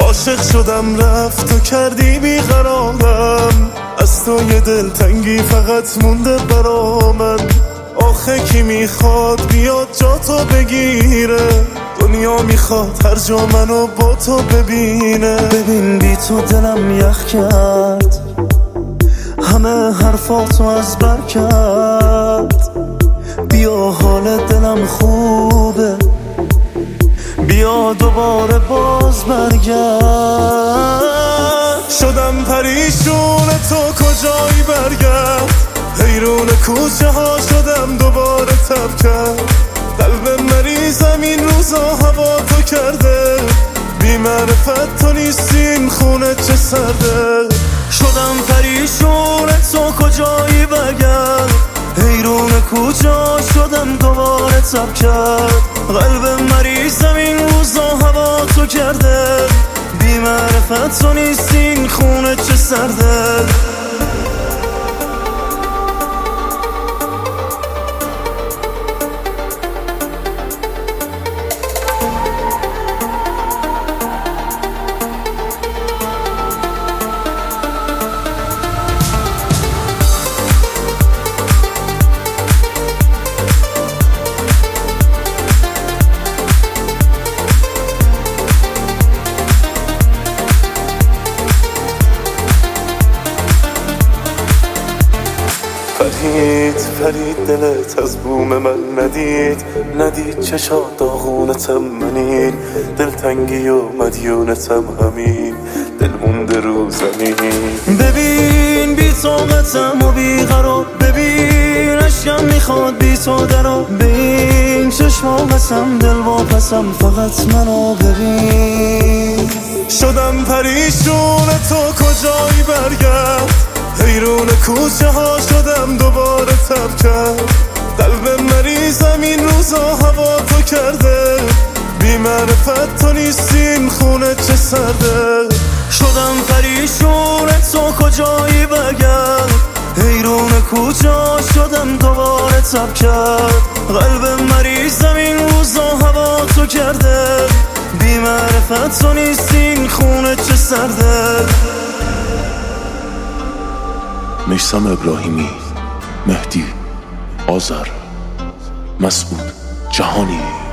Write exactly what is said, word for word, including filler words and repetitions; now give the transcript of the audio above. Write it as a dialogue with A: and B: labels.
A: عاشق شدم رفت و کردی بیقرارم، از تو یه دلتنگی فقط مونده برا من. آخه کی میخواد بیاد جا تو بگیره، دنیا میخواد هر جا منو با تو ببینه. ببین بی تو دلم یخ کرد، همه حرفاتو از بر کرد. بیا حال دلم خوبه، بیا دوباره باز برگرد. شدم پریشون تو کجایی برگرد، حیرون کوچه ها شدم دوباره تب کرد. قلب مریضم این روزا هوا تو کرده، بی معرفت تو نیستین خونه چه سرده. شدم پریشون تو کجایی برگرد، حیرون کوچه ها شدم دوباره تب کرد. قلب مریضم این روزا هوا تو کرده، بی معرفت تو نیستین خونه چه سرده. فرید فرید دلت از بوم من ندید، ندید چشات داغونتم منین. دلتنگی و مدیونتم همین، دل مونده رو زمین. ببین بی طاقتم و بی قرار، ببین عشقم میخواد بی تو درا. ببین چشما قسم دل واپسم، فقط منو ببین. شدم پریشون تو کجایی برگرد، حیرون کوچه ها شدم دوباره تب کرد. قلب مریضم این روزا هوا تو کرده، بی معرفت تو نیستین خونه چه سرده. شدم پریشون تو کجایی برگرد، حیرون کوچه ها شدم دوباره تب کرد. قلب مریضم این روزا هوا تو کرده، بی معرفت تو نیستین خونه چه سرده.
B: میثم ابراهیمی، مهدی، آذر، مسعود جهانی.